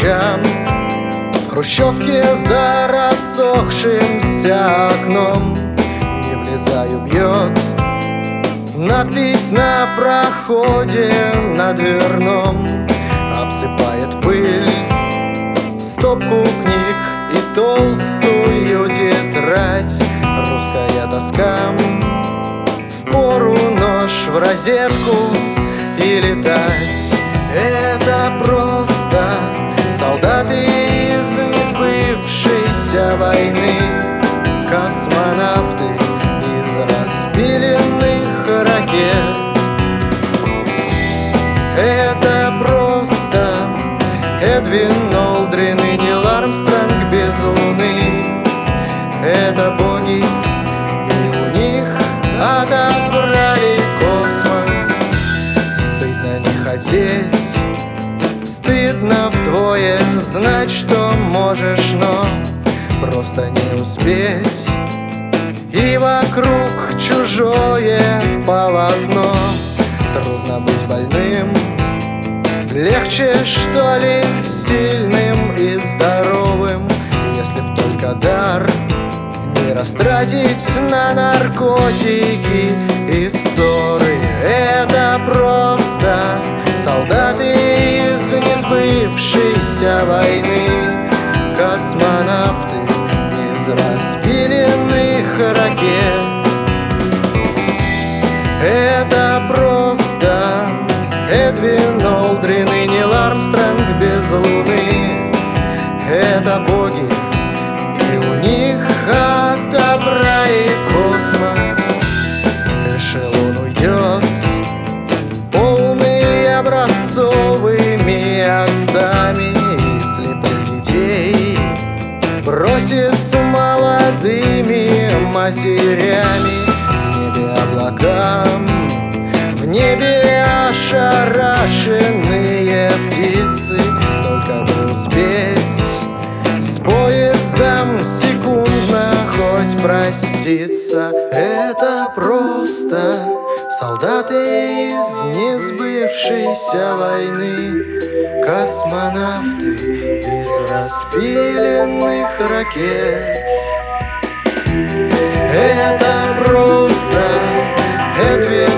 ночам в хрущевке за рассохшимся окном. Не влезаю, бьет надпись на проходе на дверном. Обсыпает пыль стопку книг и толстую тетрадь. Русская доска, впору нож в розетку и летать. Это просто солдаты из несбывшейся войны, космонавты из распиленных ракет. Это просто Эдвин Олдрин и Нил Армстронг без луны. Это боги, и у них отобрали космос. Стыдно не хотеть, стыдно вдвое знать, что можешь, но просто не успеть. И вокруг чужое полотно. Трудно быть больным, легче, что ли, сильным и здоровым, если б только дар не растратить на наркотики и ссоры. Это просто солдаты из несбывшейся войны, космонавты из распиленных ракет. Это просто Эдвин Олдрин и Нил Армстронг без луны. Это боги, и у них отобрали космос. Эшелон уйдет, полный образцовыми отцами, и слепых детей бросит с молодыми матерями. В небе облака, в небе ошарашенные птицы. Только бы успеть с поездом секундно хоть проститься. Это просто солдаты из несбывшейся войны, космонавты из распиленных ракет. Это просто Эдвин